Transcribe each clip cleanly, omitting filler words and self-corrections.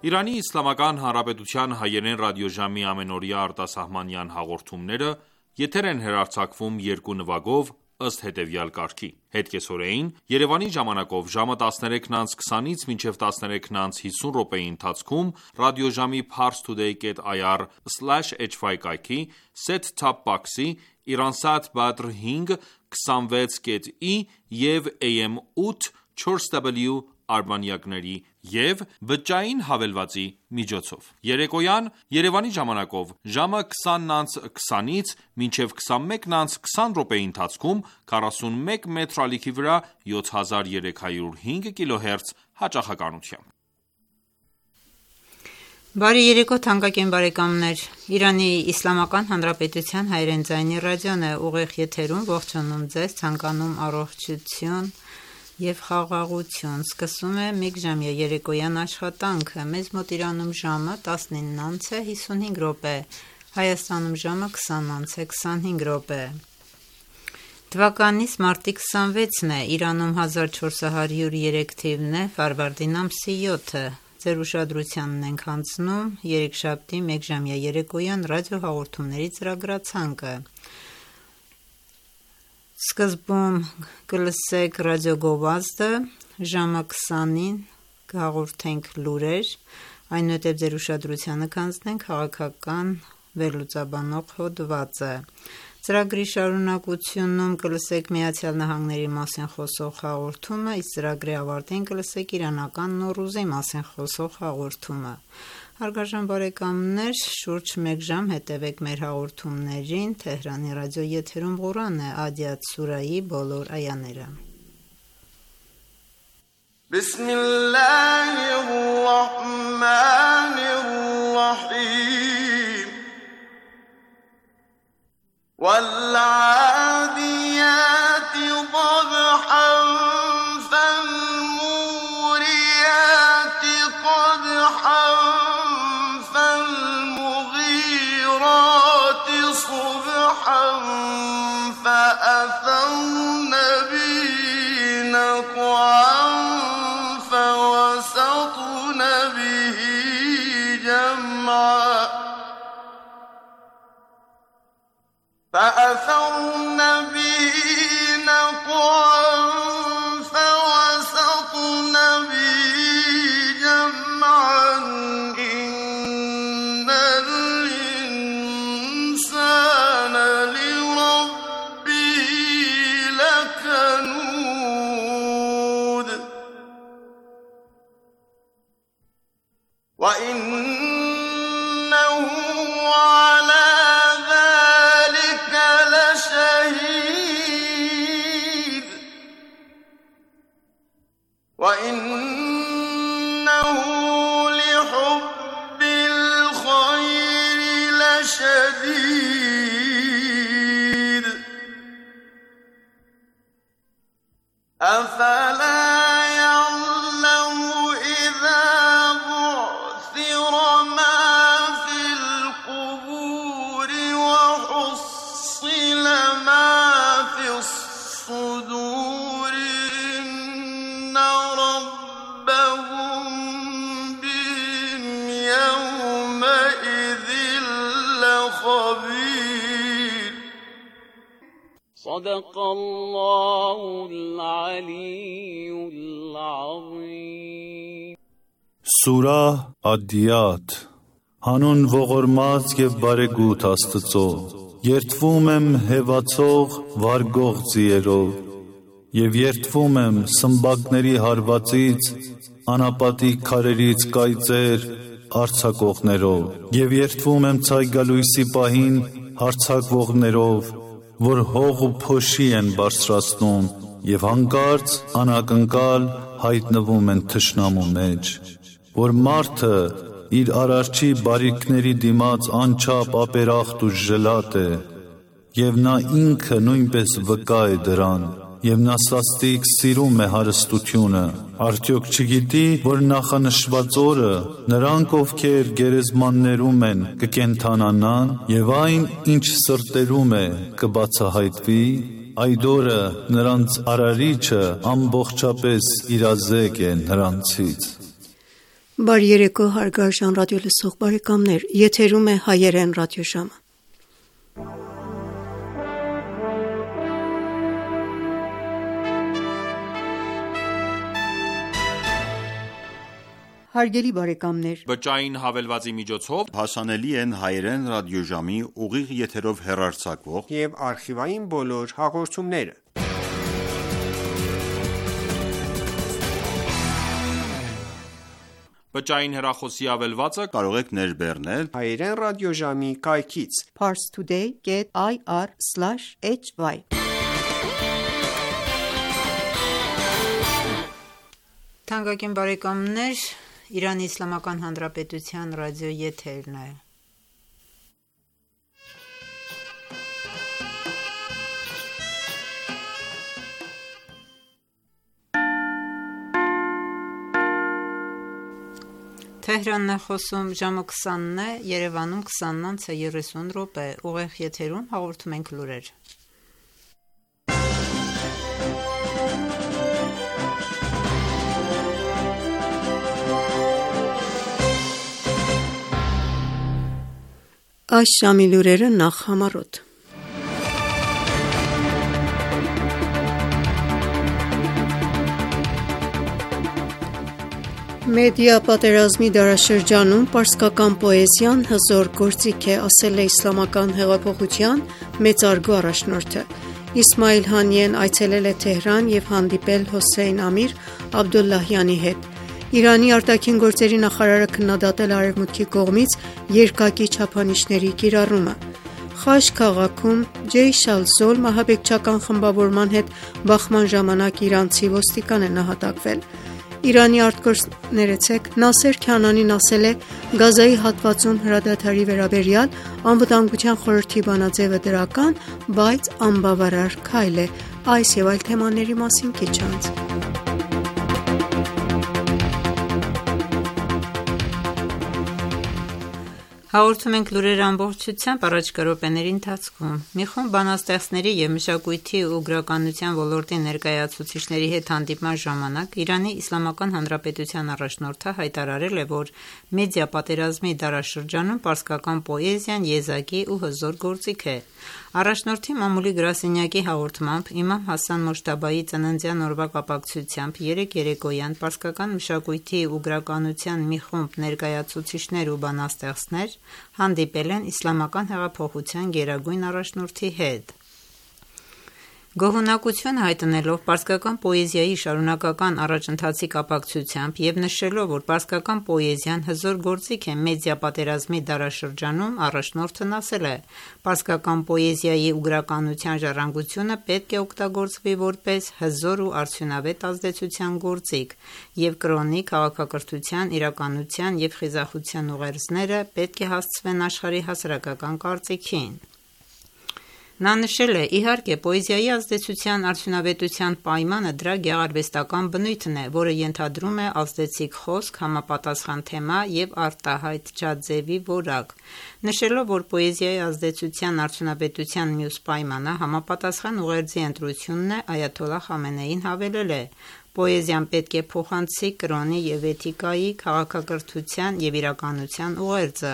Իրանի Իսլամական Հանրապետության հայերեն ռադիոժամի ամենօրյա արտասահմանյան հաղորդումները եթեր են հեռարձակվում երկու նվագով ըստ հետևյալ կարգի: Հետկեսօրեին Երևանի ժամանակով ժամը 13:20-ից մինչև 13:50 րոպեի ընթացքում ռադիոժամի parstoday.ir/hy կայքի set-top box-ի Iransat Badr 5 26.i և AM 8 4W արբանյակների և բջջային հավելվածի միջոցով: Երեկոյան Երևանի ժամանակով ժամը 20:20-ից մինչև 21:20 րոպեի ընթացքում 41 մետր ալիքի վրա 7305 kHz հաճախականությամբ: Բարի երեկո թանկագին բարեկամներ: Իրանի Իսլամական Հանրապետության հայերեն ձայնի ռադիոն է ուղիղ եթերում ողջունում ձեզ, ցանկանում առողջություն և խաղաղություն: Սկսում է միգժամյա երեկոյան աշխատանքը: Մեզ մոտ Իրանում ժամը 19:55 րոպե, Հայաստանում ժամը 20:25 րոպե: Թվականիս մարտի 26-ն է, Իրանում 1403 թիվն է, ֆարվարդին ամսի 7-ը: Ձեր ուշադրությանն ենք հանձնում երեքշաբթի մեգժամյա երեկոյան ռադիոհաղորդումների ծրագրացանկը: Սկզբում կլսեք ռադիոգովազդը, ժամը 20-ին կհաղորդենք լուրեր, այնուհետև ձեր ուշադրությանը կհանձնենք քաղաքական վերլուծաբանող հոդվածը: Ծրագրի շարունակությունում կլսեք ԱՄՆ-ի մասին խոսող հաղորդումը, իսկ ծրագրի ավարտին կլսեք իրանական Նոռուզի մասին խոսող հաղորդումը: Հարգարժան բարեկամներ, շուրջ մեկ ժամ հետևեք մեր հաղորդումներին: Թեհրանի ռադիոեթերում Ղուրան է, Ադիաթ սուրահի բոլոր այաները: وَالْعَادِيَاتِ ضَبْحًا فَالْمُورِيَاتِ قَدْحًا فَالْمُغِيرَاتِ صُبْحًا فَأَثَرْنَ بِهِ نَقْعًا فَوَسَطْنَ بِهِ جَمْعًا إِنَّ الْإِنسَانَ لِرَبِّهِ لَكَنُودٌ وَإِنَّهُ عَلَى ذَلِكَ لَشَهِيدٌ وَإِنَّهُ لِحُبِّ الْخَيْرِ لَشَدِيدٌ أَفَلَا يَعْلَمُ إِذَا بُعْثِرَ مَا فِي الْقُبُورِ وَحُصِّلَ مَا فِي الصُّدُورِ إِنَّ رَبَّهُم بِهِمْ يَوْمَئِذٍ لَخَبِيرٌ صدق الله العلي العظيم Սուրահ Ադիաթ Հանուն ողորմած և բարեգութ Աստծո: Երդվում եմ հեվացող, վարգող ձիերով և երդվում եմ սմբակների հարվածից, անապատիկ քարերից կայծեր արձակողներով և երդվում եմ ցայգալույսի պահին հարձակվողներով, որ հող ու փոշի են բարձրացնում և հանկարծ անակնկալ հայտնվում են թշնամու մեջ: Որ մարդը իր Արարչի բարիքների դիմաց անչափ ապերախտ ու ժլատ է, և նա ինքը նույնպես վկա է դրան, և նա սաստիկ սիրում է հարստությունը: Արդյոք չգիտի, որ նախանշված օրը նրանք, ովքեր գերեզմաններում են, կկենդանանան, և այն, ինչ սրտերում է, կբացահայտվի: Այդ օրը նրանց Արարիչը ամբողջապես իրազեկ է նրանցից: Բարի երեկո հարգարժան ռադիոլսող բարեկամներ, եթերում է հայերեն ռադիոժամը։ Հարգելի բարեկամներ, Բջջային հավելվածի միջոցով հասանելի են հայերեն ռադիոժամի ուղիղ եթերով հեռարձակվող և արխիվային բոլոր հաղորդումները։ Բջջային հեռախոսի հավելվածը կարող եք ներբեռնել Հայերեն ռադիոժամի կայքից parstoday.ir/hy Թանկագին բարեկամներ, Իրանի Իսլամական Հանրապետության ռադիո եթերն է։ Թեհրանն է խոսում, ժամը 20-ն է, Երևանում 20:30 ուղիղ եթերում հաղորդում ենք լուրեր։ Այս ժամի լուրերը նախ համառոտ։ Մեդիա պատերազմի դարաշրջանում պարսկական պոեզիան հզոր գործիք է, ասել է Իսլամական հեղափոխության մեծարգո առաջնորդը։ Իսմայիլ Հանիեն այցելել է Թեհրան և հանդիպել Հոսեյն Ամիր Աբդոլլահյանի հետ։ Իրանի արտաքին գործերի նախարարը քննադատել Արևմուտքի կողմից երկակի չափանիշների կիրառումը։ Խաշ քաղաքում Ջեյշ ալ-Զոլմ ահաբեկչական խմբավորման հետ բախման ժամանակ իրանցի ոստիկան է նահատակվել։ Իրանի արտգործներեցեք Նասեր Քանանին ասել է Գազայի հատվածում հրադադարի վերաբերյալ անվտանգության խորհրդի բանաձևը դրական, բայց անբավարար քայլ է։ Այս և այլ թեմաների մասին քիչ անց։ Հաղորդում ենք լուրեր ամբողջությամբ առաջիկա րոպեների ընթացքում։ Մի խումբ բանաստեղծների և մշակույթի ու գրականության ոլորտի ներկայացուցիչների հետ հանդիպման ժամանակ Իրանի Իսլամական Հանրապետության առաջնորդը հայտարարել է, որ մեդիա պատերազմի դարաշրջանում պարսկական պոեզիան եզակի ու հզոր գործիք է։ Առաջնորդի մամուլի գրասենյակի հաղորդմամբ Իմամ Հասան Մոջթաբայի ծննդյան օրվա կապակցությամբ երեկ երեկոյան պարսկական մշակույթի ու գրականության մի խումբ ներկայացուցիչներ ու բանաստեղծներ հանդիպել են Իսլամական հեղափոխության գերագույն առաջնորդի հետ։ Գոհունակություն հայտնելով պարսկական պոեզիայի շարունակական առաջընթացի կապակցությամբ և նշելով, որ պարսկական պոեզիան հզոր գործիք է մեդիա պատերազմի դարաշրջանում, առաջնորդն ասել է. «Պարսկական պոեզիայի ու գրականության ժառանգությունը պետք է օգտագործվի որպես հզոր ու արդյունավետ ազդեցության գործիք, և կրոնի, քաղաքակրթության, իրականության և խիզախության ուղերձները պետք է հասցվեն աշխարհի հասարակական կարծիքին»։ Նա նշել է. «Իհարկե, պոեզիայի ազդեցության արդյունավետության պայմանը դրա գեղարվեստական բնույթն է, որը ենթադրում է ազդեցիկ խոսք, համապատասխան թեմա և արտահայտչած ձևի որակ»։ Նշելով, որ պոեզիայի ազդեցության արդյունավետության մյուս պայմանը համապատասխան ուղերձի ընտրությունն է, Այաթոլլահ Խամենեին հավելել է. «Պոեզիան պետք է փոխանցի կրոնի և էթիկայի, քաղաքակրթության և իրականության ուղերձը»։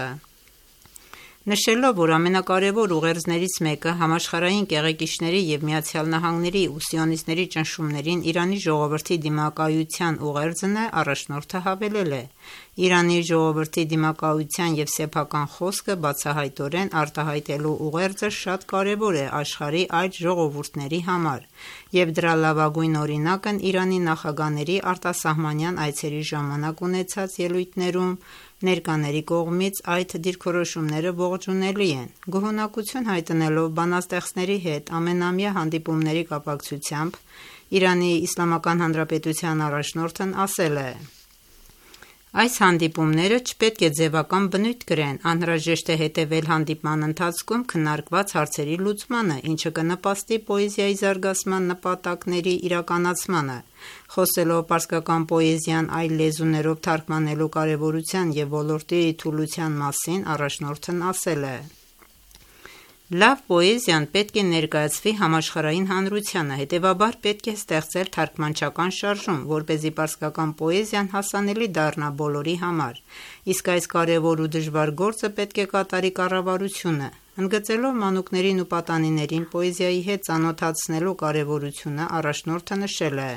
Նշելով, որ ամենակարևոր ուղերձներից մեկը համաշխարհային կեղեքիչների և ԱՄՆ-ի ու սիոնիստների ճնշումներին Իրանի ժողովրդի դիմակայության ուղերձն է, առաջնորդը հավելել է. «Իրանի ժողովրդի դիմակայության և սեփական խոսքը բացահայտորեն արտահայտելու ուղերձը շատ կարևոր է աշխարհի այլ ժողովուրդների համար, և դրա լավագույն օրինակն Իրանի նախագաների արտասահմանյան այցերի ժամանակ ունեցած ելույթներում ներկաների կողմից այդ դիրքորոշումները ողջունելի են»։ Գոհունակություն հայտնելով բանաստեղծների հետ ամենամյա հանդիպումների կապակցությամբ Իրանի Իսլամական Հանրապետության առաջնորդն ասել է. «Այս հանդիպումները չպետք է ձևական բնույթ կրեն, անհրաժեշտ է հետևել հանդիպման ընթացքում քննարկված հարցերի լուծմանը, ինչը կնպաստի պոեզիայի զարգացման նպատակների իրականացմանը»։ Խոսելով պարսկական պոեզիան այլ լեզուներով թարգմանելու կարևորության և ոլորտի թուլության մասին, առաջնորդն ասել է. Լավ պոեզիան պետք է ներկայացվի համաշխարհային հանրությանը, հետևաբար պետք է ստեղծել թարգմանչական շարժում, որպեսզի պարսկական պոեզիան հասանելի դառնա բոլորի համար, իսկ այս կարևոր ու դժվար գործը պետք է կատարի կառավարությունը, ընդգծելով մանուկներին ու պատանիներին պոեզիայի հետ ծանոթացնելու կարևորությունը առաջնորդը նշել է.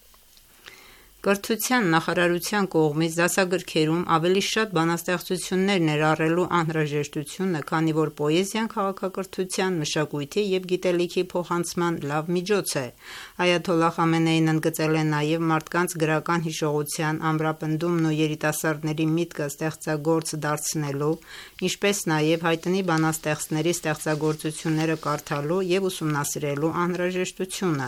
Կրթության նախարարության կողմից դասագրքերում ավելի շատ բանաստեղծություններ ներառելու անհրաժեշտությունը, քանի որ պոեզիան քաղաքակրթության, մշակույթի և գիտելիքի փոխանցման լավ միջոց է։ Այաթոլլահ Խամենեին ընդգծել է նաև մարդկանց գրական հիշողության ամրապնդումն ու երիտասարդների միտքը ստեղծագործ դարձնելու, ինչպես նաև հայտնի բանաստեղծների ստեղծագործությունները կարդալու և ուսումնասիրելու անհրաժեշտությունը։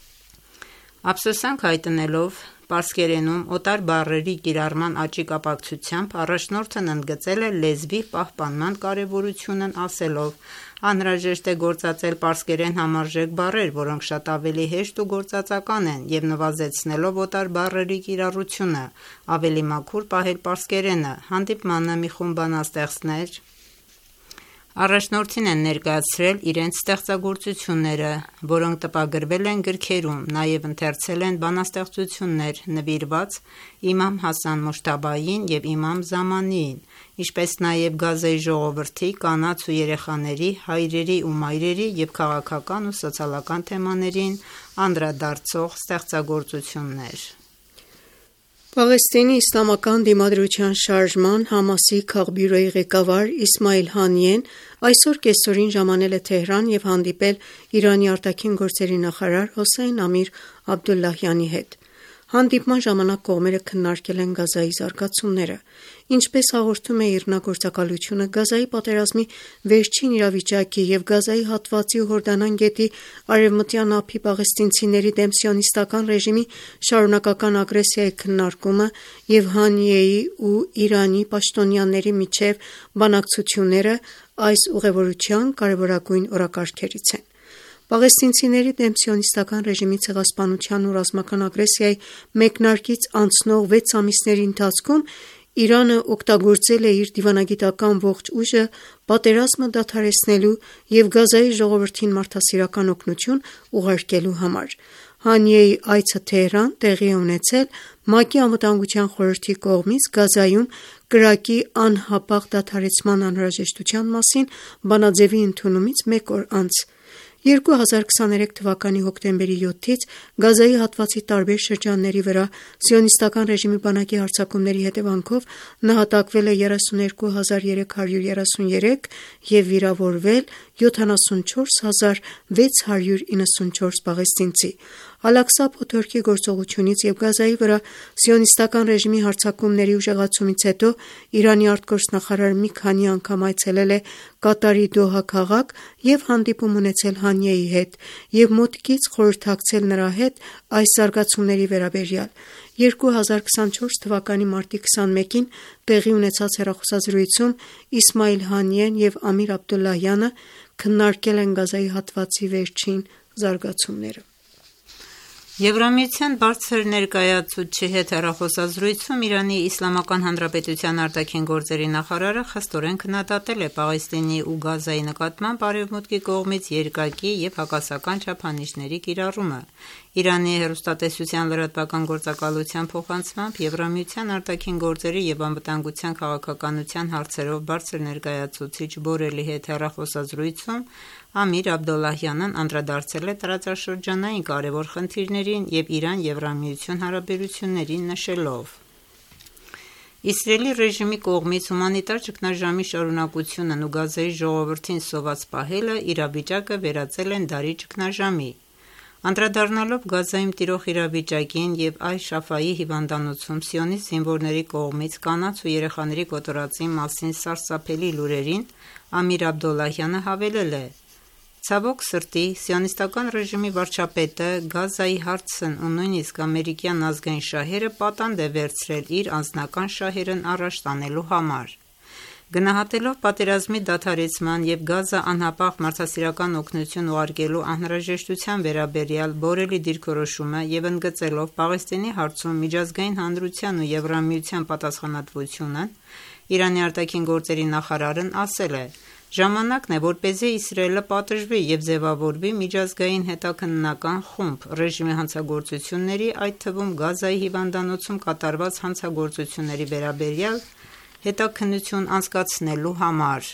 Ափսոսանք հայտնելով պարսկերենում օտար բառերի կիրառման աճի կապակցությամբ առաջնորդն ընդգծել է լեզվի պահպանման կարևորությունն ասելով. անհրաժեշտ է գործածել պարսկերեն համարժեք բառեր, որոնք շատ ավելի հեշտ ու գործածական են, և նվազեցնելով օտար բառերի կիրառությունը, ավելի մաքուր պահել պարսկերենը։ Հանդիպմանը մի խումբ բանաստեղծներ առաջնորդին են ներկայացրել իրենց ստեղծագործությունները, որոնք տպագրվել են գրքերում, նաև ընթերցել են բանաստեղծություններ նվիրված իմամ Հասան Մոջթաբային և իմամ Զամանիին, ինչպես նաև Գազայի ժողովրդի, կանանց ու երեխաների, հայրերի ու մայրերի և քաղաքական ու սոցիալական թեմաներին անդրադարձող ստեղծագործություններ։ Պաղեստինի իսլամական դիմադրության շարժման Համասի քաղբյուրոյի ղեկավար Իսմայիլ Հանիեն այսօր կեսօրին ժամանել է Թեհրան և հանդիպել Իրանի արտաքին գործերի նախարար Հոսեյն Ամիր Աբդոլլահյանի հետ։ Հանդիպման ժամանակ կողմերը քննարկել են Գազայի զարգացումները։ Ինչպես հաղորդում է Իրնագործակալությունը, Գազայի պատերազմի վերջին իրավիճակի և Գազայի հատվածի ու Հորդանան գետի արևմտյան ափի պաղեստինցիների դեմ սիոնիստական ռեժիմի շարունակական ագրեսիայի քննարկումը և Հանիեի ու Իրանի պաշտոնյաների միջև բանակցությունները այս ուղևորության կարևորագույն օրակարգերից են։ Պաղեստինցիների դեմ սիոնիստական ռեժիմի ցեղասպանության ու ռազմական ագրեսիայի մեկնարկից անցնող 6 ամիսների ընթացքում Իրանը օգտագործել է իր դիվանագիտական ողջ ուժը պատերազմը դադարեցնելու և Գազայի ժողովրդին մարդասիրական օգնություն ուղարկելու համար։ Հանիեի այցը Թեհրան տեղի է ունեցել ՄԱԿ-ի Անվտանգության խորհրդի կողմից Գազայում կրակի անհապաղ դադարեցման անհրաժեշտության մասին բանաձևի ընդունումից մեկ օր անց։ 2023 թվականի հոկտեմբերի 7-ից Գազայի հատվածի տարբեր շրջանների վրա սիոնիստական ռեժիմի բանակի հարձակումների հետևանքով նահատակվել է 32333 և վիրավորվել 74694 պաղեստինցի։ Ալ-Աղսա փոթորկի գործողությունից և Գազայի վրա սիոնիստական ռեժիմի հարձակումների ուժեղացումից հետո Իրանի արտգործնախարարը մի քանի անգամ այցելել է Կատարի Դոհա քաղաք և հանդիպում ունեցել Հանիեի հետ և մոտիկից խորհրդակցել նրա հետ այս զարգացումների վերաբերյալ։ 2024 թվականի մարտի 21-ին տեղի ունեցած հեռախոսազրույցում Իսմայիլ Հանիեն և Ամիր Աբդոլլահյանը քննարկել են Գազայի հատվածի վերջին զարգացումները։ Եվրամիության բարձր ներկայացուցչի հետ հեռախոսազրույցում Իրանի Իսլամական Հանրապետության արտաքին գործերի նախարարը խստորեն քննադատել է Պաղեստինի ու Գազայի նկատմամբ Արևմուտքի կողմից երկակի և հակասական չափանիշների կիրառումը։ Իրանի հեռուստատեսության լրատվական գործակալության փոխանցմամբ Եվրամիության արտաքին գործերի և անվտանգության քաղաքականության հարցերով բարձր ներկայացուցիչ Բորելի հետ հեռախոսազրույցում Ամիր Աբդոլլահյանն անդրադարձել է տարածաշրջանային կարևոր խնդիրներին և Իրան-Եվրամիություն հարաբերություններին նշելով. Իսրայելի ռեժիմի կողմից հումանիտար ճգնաժամի շարունակությունն ու Գազայի ժողովրդին սոված պահելը իրավիճակը վերածել են դարի ճգնաժամի։ Անդրադառնալով Գազայում տիրող իրավիճակին և Այլ-Շաֆայի հիվանդանոցում սիոնիստ զինվորների կողմից կանանց ու երեխաների կոտորածի մասին սարսափելի լուրերին, Ամիր Աբդոլլահյանը հավելել է. Ցավոք սրտի, սիոնիստական ռեժիմի վարչապետը Գազայի հարցն ու նույնիսկ ամերիկյան ազգային շահերը պատանդ է վերցրել իր անձնական շահերն առաջ տանելու համար։ Գնահատելով պատերազմի դադարեցման և Գազա անհապաղ մարդասիրական օգնություն ուղարկելու անհրաժեշտության վերաբերյալ Բորելի դիրքորոշումը և ընդգծելով Պաղեստինի հարցում միջազգային հանրության ու Եվրամիության պատասխանատվությունը, Իրանի արտաքին գործերի նախարարն ասել է. Ժամանակն է, որպեսզի Իսրայելը պատժվի և ձևավորվի միջազգային հետաքննական խումբ ռեժիմի հանցագործությունների, այդ թվում Գազայի հիվանդանոցում կատարված հանցագործությունների վերաբերյալ հետաքննություն անցկացնելու համար։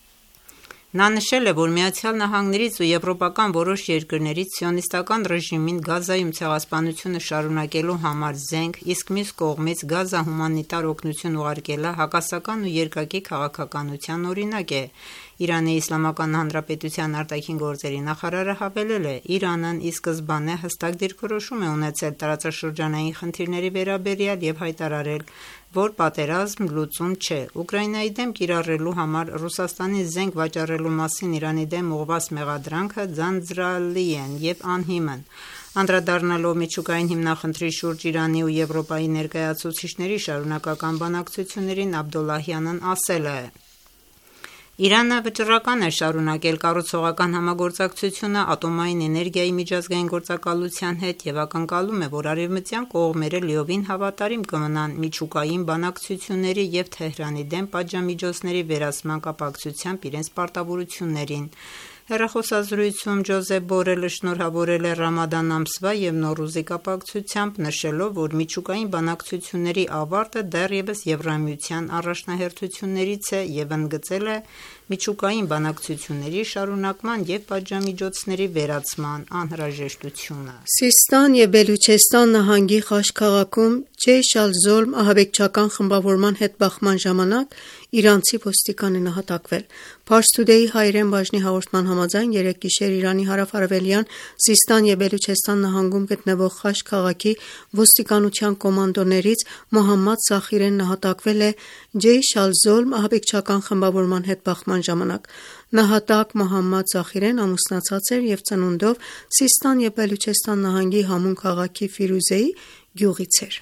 Նա նշել է, որ ԱՄՆ-ից ու եվրոպական որոշ երկրներից սիոնիստական ռեժիմին Գազայում ցեղասպանությունը շարունակելու համար զենք, իսկ մյուս կողմից Գազա հումանիտար օգնություն ուղարկելը հակասական ու երկակի քաղաքականության օրինակ է։ Իրանի Իսլամական Հանրապետության արտաքին գործերի նախարարը հավելել է. «Իրանն ի սկզբանե հստակ դիրքորոշում է ունեցել տարածաշրջանային խնդիրների վերաբերյալ և հայտարարել, որ պատերազմ լուծում չէ։ Ուկրաինայի դեմ կիրառելու համար Ռուսաստանին զենք վաճառելու մասին Իրանի դեմ ուղղված մեղադրանքը ձանձրալի են և անհիմն»։ Անդրադառնալով միջուկային հիմնախնդրի շուրջ Իրանի ու Եվրոպայի ներկայացուցիչների շարունակական բանակցություններին, Աբդոլլահյանն ասել է. «Իրանը վճռական է շարունակել կառուցողական համագործակցությունը ատոմային էներգիայի միջազգային գործակալության հետ և ակնկալում է, որ արևմտյան կողմերը լիովին հավատարիմ կմնան միջուկային բանակցությունների և Թեհրանի դեմ պատժամիջոցների վերացման կապակցությամբ իրենց պարտավորություններին»։ Հեռախոսազրույցում Ջոզեփ Բորելը շնորհավորել է Ռամադան ամսվա և Նոռուզի կապակցությամբ, նշելով, որ միջուկային բանակցությունների ավարտը դեռևս Եվրամիության առաջնահերթություններից է և ընդգծել է միջուկային բանակցությունների շարունակման և պատժամիջոցների վերացման անհրաժեշտությունը։ Սիստան և Բելուչեստան նահանգի Խաշ քաղաքում Ջեյշ ալ-Զոլմ ահաբեկչական խմբավորման հետ բախման ժամանակ իրանցի ոստիկան է նահատակվել։ Pars Today հայերեն բաժնի հաղորդման համաձայն երեկ գիշեր Իրանի հարավ-արևելյան Սիստան և Բելուչեստան նահանգում գտնվող Խաշ քաղաքի ոստիկանության կոմանդոներից Մոհամմադ Զախիրեն նահատակվել է Ջեյշ ալ-Զոլմ ահաբեկչական խմբավորման հետ բախման ժամանակ։ Նահատակ Մոհամմադ Զախիրեն ամուսնացած էր և ծնունդով Սիստան և Բելուչեստան նահանգի Համուն քաղաքի Ֆիրուզեի գյուղից էր։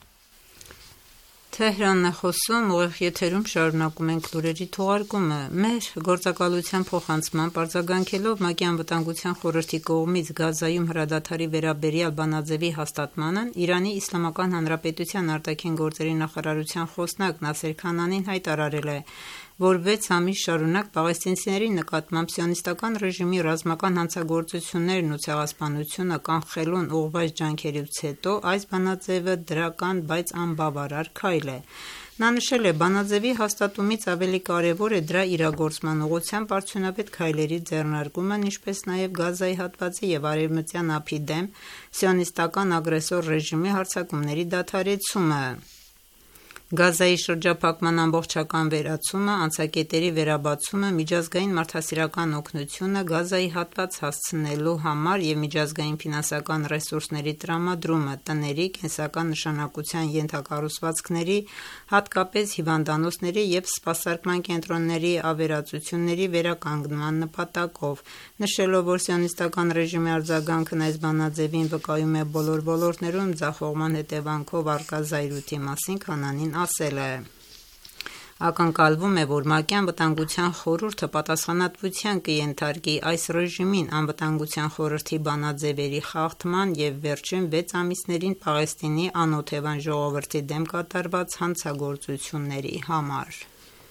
Մեր գործակալության փոխանցմամբ արձագանքելով ՄԱԿ-ի Անվտանգության խորհրդի կողմից Գազայում հրադադարի վերաբերյալ բանաձևի հաստատմանն Իրանի Իսլամական Հանրապետության արտաքին գործերի նախարարության խոսնակ Նասեր Քանանին հայտարարել է, որ 6 ամիս շարունակ պաղեստինցիների նկատմամբ սիոնիստական ռեժիմի ռազմական հանցագործություններն ու ցեղասպանությունը կանխելուն ուղղված ջանքերից հետո այս բանաձևը դրական, բայց անբավարար քայլ է։ Նա նշել է. «Բանաձևի հաստատումից ավելի կարևոր է դրա իրագործման ուղղությամբ արդյունավետ քայլերի ձեռնարկումն, ինչպես նաև Գազայի հատվածի և Արևմտյան ափի դեմ սիոնիստական ագրեսոր ռեժիմի հարձակումների դադարեցումը, Գազայի շրջափակման ամբողջական վերացումը, անցակետերի վերաբացումը, միջազգային մարդասիրական օգնությունը Գազայի հատված հասցնելու համար և միջազգային ֆինանսական ռեսուրսների տրամադրումը, տների, կենսական նշանակության ենթակառուցվածքների, հատկապես հիվանդանոցների և սպասարկման կենտրոնների ավերածությունների վերականգնման նպատակով»։ Նշելով, որ սիոնիստական ռեժիմի արձագանքն այս բանաձևին վկայում է բոլոր ոլորտներում ձախողման հետևանքով առկա զայրույթի մասին, Քանանին ասել է. «Ակնկալվում է, որ ՄԱԿ-ի Անվտանգության խորհուրդը պատասխանատվության կենթարկի այս ռեժիմին Անվտանգության խորհրդի բանաձևերի խախտման և վերջին 6 ամիսներին Պաղեստինի անօթևան ժողովրդի դեմ կատարված հանցագործությունների համար»։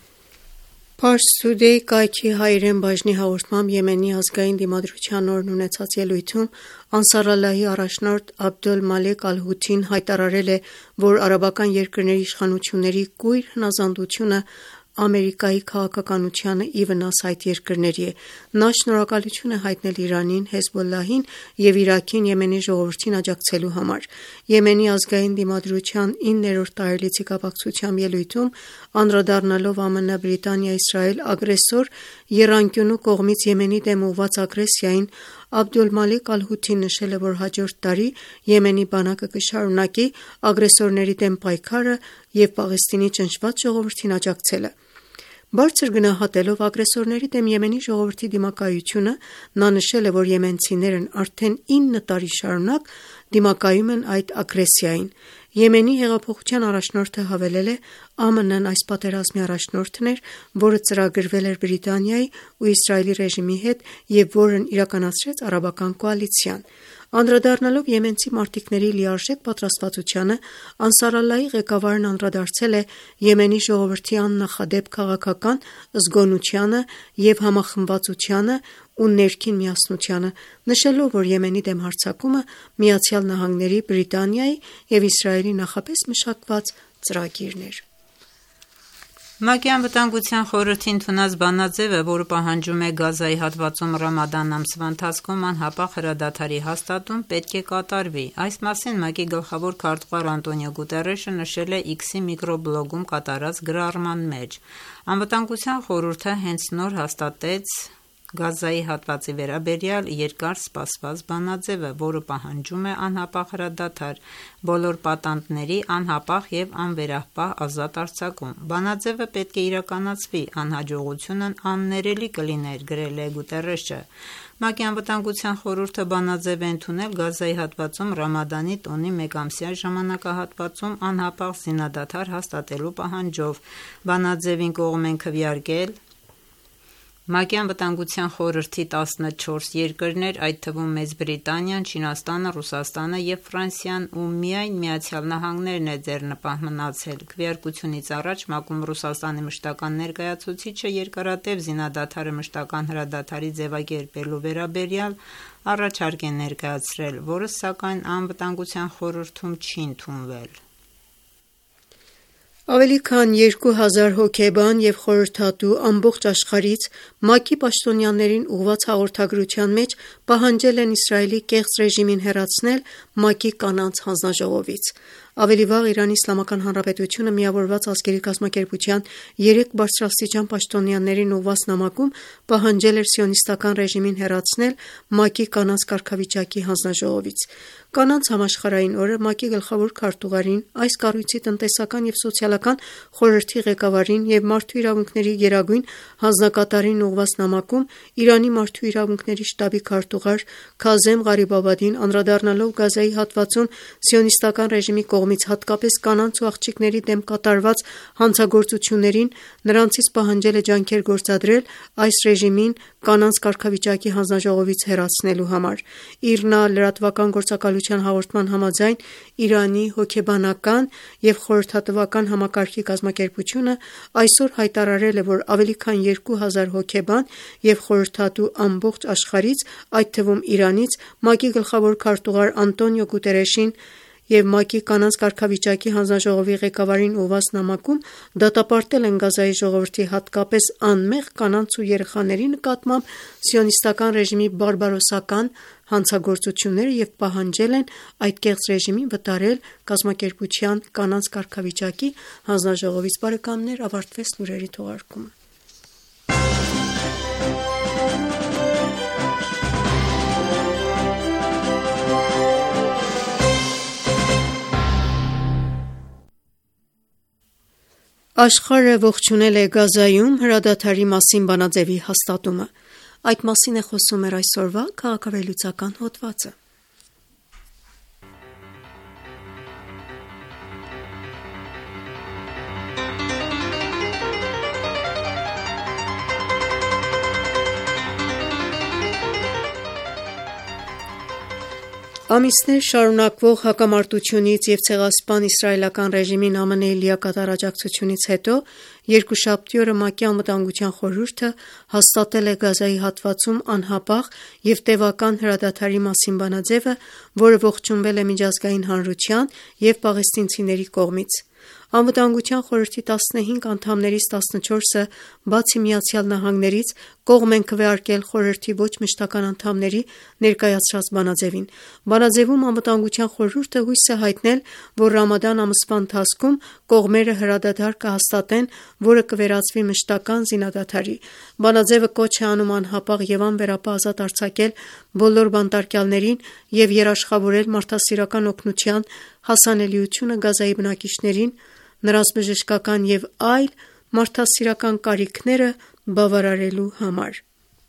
Pars Today կայքի հայերեն բաժնի հաղորդմամբ Եմենի ազգային դիմադրության օրն ունեցած ելույթում Անսար Ալլահի առաջնորդ Աբդոլ Մալեք Ալ-Հութին հայտարարել է, որ արաբական երկրների իշխանությունների կույր հնազանդությունը Ամերիկայի քաղաքականությանը ի վնաս այդ երկրների է։ Նա շնորհակալություն է հայտնել Իրանին, Հեզբոլլահին և Իրաքին Եմենի ժողովրդին աջակցելու համար։ Եմենի ազգային դիմադրության 9-րդ տարելիցի կապակցությամբ ելույթում անդրադառնալով ԱՄՆ, Բրիտանիա, Իսրայել ագրեսոր եռանկյունու կողմից Եմենի դեմ ուղղված ագրեսիային, Աբդոլ Մալեք Ալ-Հութին նշել է, որ հաջորդ տարի Եմենի բանակը կշարունակի ագրեսորների դեմ պայքարը և Պաղեստինի ճնշված ժողովրդին աջակցելը։ Բարձր գնահատելով ագրեսորների դեմ Եմենի ժողովրդի դիմակայությունը, նա նշել է, որ եմենցիներն արդեն 9 տարի շարունակ դիմակայում են այդ ագրեսիային։ Եմենի հեղափոխության առաջնորդը հավելել է. ԱՄՆ-ն այս պատերազմի առաջնորդն էր, որը ծրագրվել էր Բրիտանիայի ու Իսրայելի ռեժիմի հետ և որն իրականացրեց արաբական կոալիցիան։ Անդրադառնալով եմենցի մարտիկների լիարժեք պատրաստվածությանը, Անսար Ալլահի ղեկավարն անդրադարձել է Եմենի ժողովրդի աննախադեպ քաղաքական զգոնությանը և համախմբվածությանը ու ներքին միասնությանը, նշելով, որ Եմենի դեմ հարձակումը ԱՄՆ-ի, Բրիտանիայի և Իսրայելի նախապես մշակված ծրագիրն էր։ ՄԱԿ-ի անվտանգության խորհրդի ընդունած բանաձևը, որը պահանջում է Գազայի հատվածում Ռամադան ամսվա ընթացքում անհապաղ հրադադարի հաստատում, պետք է կատարվի։ Այս մասին ՄԱԿ-ի գլխավոր քարտուղար Անտոնիո Գուտերեշը նշել է X-ի միկրոբլոգում կատարած գրառման մեջ։ Անվտանգության խորհուրդը հենց նոր հաստատեց Գազայի հատվածի վերաբերյալ երկար սպասված բանաձևը, որը պահանջում է անհապաղ հրադադար, բոլոր պատանդների անհապաղ և անվերապահ ազատ արձակում։ Բանաձևը պետք է իրականացվի, անհաջողությունն աններելի կլիներ, գրել է Գուտերեշը։ ՄԱԿ-ի անվտանգության խորհուրդը բանաձև է ընդունել Գազայի հատվածում Ռամադանի տոնի մեկամսյա ժամանակահատվածում անհապաղ զինադադար հաստատելու պահանջով։ Բանաձևին կողմ են քվեարկել ՄԱԿ-ի անվտանգության խորհրդի 14 երկրներ, այդ թվում Մեծ Բրիտանիան, Չինաստանը, Ռուսաստանը և Ֆրանսիան ու միայն ԱՄՆ-ն է ձեռնպահ մնացել։ Քվեարկությունից առաջ ՄԱԿ-ում Ռուսաստանի մշտական ներկայացուցիչը երկարատև զինադադարը մշտական հրադադարի ձևակերպելու վերաբերյալ առաջարկ է ներկայացրել, որը սակայն անվտանգության խորհրդում չի ընդունվել։ Ավելի քան 2000 հոգեբան և խորհրդատու ամբողջ աշխարհից ՄԱԿ-ի պաշտոնյաներին ուղղված հաղորդագրության մեջ պահանջել են Իսրայելի կեղծ ռեժիմին հեռացնել ՄԱԿ-ի կանանց հանձնաժողովից։ Ավելի վաղ Իրանի Իսլամական Հանրապետությունը Միավորված ազգերի կազմակերպության 3 բարձրաստիճան պաշտոնյաներին ուղղված նամակում պահանջել էր սիոնիստական ռեժիմին հեռացնել ՄԱԿ-ի կանանց կարգավիճակի հանձնաժողովից։ Կանանց համաշխարհային օրը ՄԱԿ-ի գլխավոր քարտուղարին, այս կառույցի տնտեսական և սոցիալական խորհրդի ղեկավարին և Մարդու իրավունքների գերագույն հանձնակատարին ուղղված նամակում Իրանի Մարդու իրավունքների շտաբի քարտուղար Քազեմ Ղարիբաբադին, անդրադառնալով Գազայի հատվածում սիոնիստական ռեժիմի կողմից հատկապես կանանց ու աղջիկների դեմ կատարված հանցագործություններին, նրանցից պահանջել է ջանքեր գործադրել այս ռեժիմին կանանց կարգավիճակի հանձնաժողովից հեռացնելու համար։ ԻՌՆԱ լրատվական գործակալության հաղորդման համաձայն Իրանի հոգեբանական և խորհրդատվական համակարգի կազմակերպությունը այսօր հայտարարել է, որ ավելի քան 2000 հոգեբան և խորհրդատու ամբողջ աշխարհից, այդ թվում Իրանից, ՄԱԿ-ի գլխավոր քարտուղար Անտոնիո Գուտերեշին և ՄԱԿ-ի կանանց կարգավիճակի հանձնաժողովի ղեկավարին ուղղված նամակում դատապարտել են Գազայի ժողովրդի, հատկապես անմեղ կանանց ու երեխաների նկատմամբ սիոնիստական ռեժիմի բարբարոսական հանցագործությունները և պահանջել են այդ կեղծ ռեժիմին վտարել կազմակերպության կանանց կարգավիճակի հանձնաժողովից։ Բարեկամներ, ավարտվեց լուրերի թողարկումը։ Աշխարհը ողջունել է Գազայում հրադադարի մասին բանաձևի հաստատումը։ Այդ մասին է խոսում մեր այսօրվա քաղաքավեհլուծական հոդվածը։ Ամիսներ շարունակվող հակամարտությունից և ցեղասպան իսրայելական ռեժիմին ԱՄՆ-ի լիակատար աջակցությունից հետո երկուշաբթի օրը ՄԱԿ-ի անվտանգության խորհուրդը հաստատել է Գազայի հատվածում անհապաղ և տևական հրադադարի մասին բանաձևը, որը ողջունվել է միջազգային հանրության և պաղեստինցիների կողմից։ Անվտանգության խորհրդի 15 անդամներից 14-ը, բացի ԱՄՆ-ից, կողմ են քվեարկել խորհրդի ոչ մշտական անդամների ներկայացրած բանաձևին։ Բանաձևում Անվտանգության խորհուրդը հույս է հայտնել, որ Ռամադան ամսվա ընթացքում կողմերը հրադադար կհաստատեն, որը կվերածվի մշտական զինադադարի։ Բանաձևը կոչ է անում անհապաղ և անվերապահ ազատ արձակել բոլոր բանտարկյալներին և երաշխավորել մարդասիրական օգնության հասանելիությունը Գազայի բնակիչներին, նրանց բժշկական և այլ մարդասիրական կարիքները բավարարելու համար։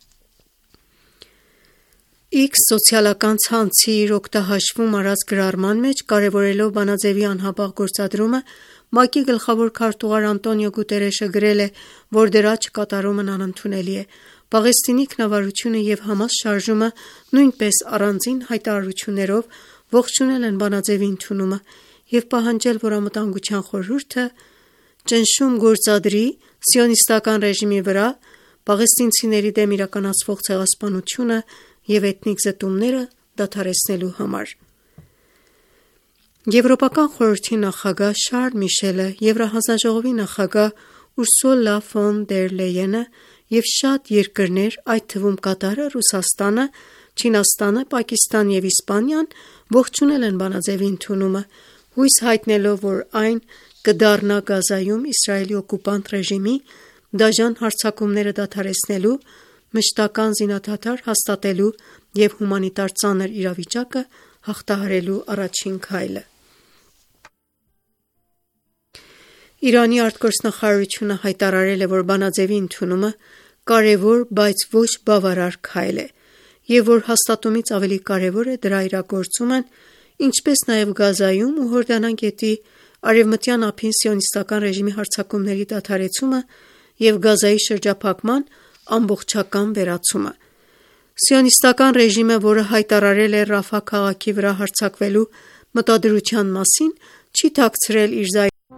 X սոցիալական ցանցի իր օգտահաշվում արած գրառման մեջ, կարևորելով բանաձևի անհապաղ գործադրումը, ՄԱԿ-ի գլխավոր քարտուղար Անտոնիո Գուտերեշը գրել է, որ դրա չկատարումն անընդունելի է։ Պաղեստինի ինքնավարությունը եւ Համաս շարժումը նույնպես առանձին հայտարարություններով ողջունել են բանաձևի ընդունումը եւ պահանջել, որ Անվտանգության խորհուրդը ճնշում գործադրի սիոնիստական ռեժիմի վրա պաղեստինցիների դեմ իրականացվող ցեղասպանությունը եւ էթնիկ զտումները դադարեցնելու համար։ Եվրոպական խորհրդի նախագահ Շարլ Միշելը, Եվրահանձնաժողովի նախագահ Ուրսուլա ֆոն դեր Լեյենը եւ շատ երկրներ, այդ թվում Կատարը, Ռուսաստանը, Չինաստանը, Պակիստանն եւ Իսպանիան ողջունել են բանաձևի ընդունումը, հույս հայտնելով, որ այն կդառնա Գազայում Իսրայելի օկուպանտ ռեժիմի դաժան հարձակումները դադարեցնելու, մշտական զինադադար հաստատելու եւ հումանիտար ծանր իրավիճակը հաղթահարելու առաջին քայլը։ Իրանի արտգործնախարարությունը հայտարարել է, որ բանաձևի ընդունումը կարևոր, բայց ոչ բավարար քայլ է, եւ որ հաստատումից ավելի կարևոր է դրա իրագործումն, ինչպես նաեւ Գազայում ու Հորդանան գետի արևմտյան ափին սիոնիստական ռեժիմի հարձակումների դադարեցումը եւ Գազայի շրջափակման ամբողջական վերացումը։ Սիոնիստական ռեժիմը, որը հայտարարել է Ռաֆա քաղաքի վրա հարձակվելու մտադրության մասին, չի թաքցրել իր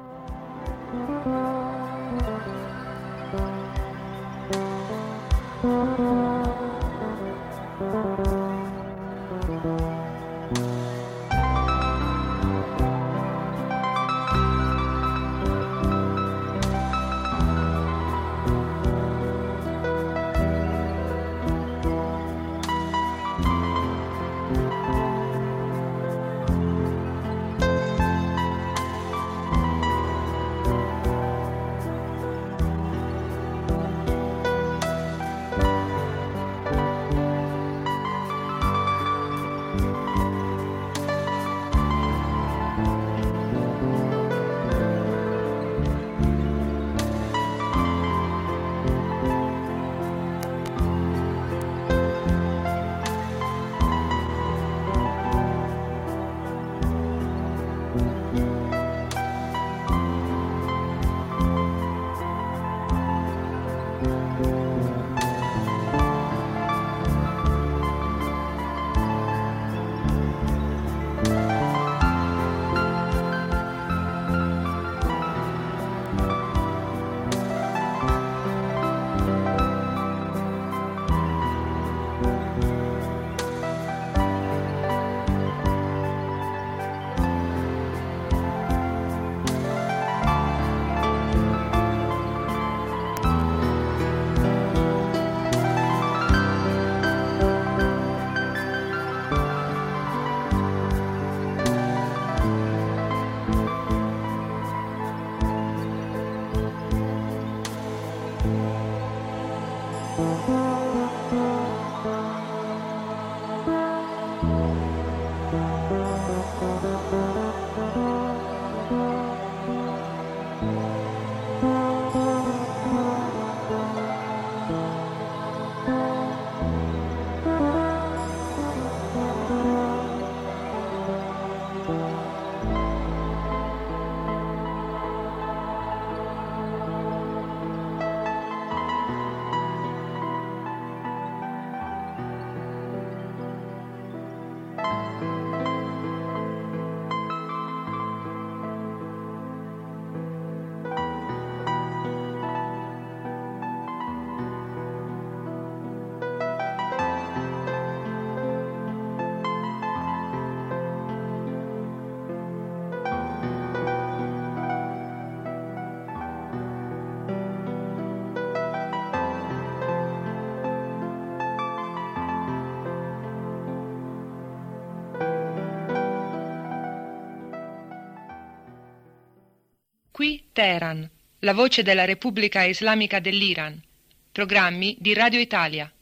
Qui Teheran, la voce della Repubblica Islamica dell'Iran. Programmi di Radio Italia.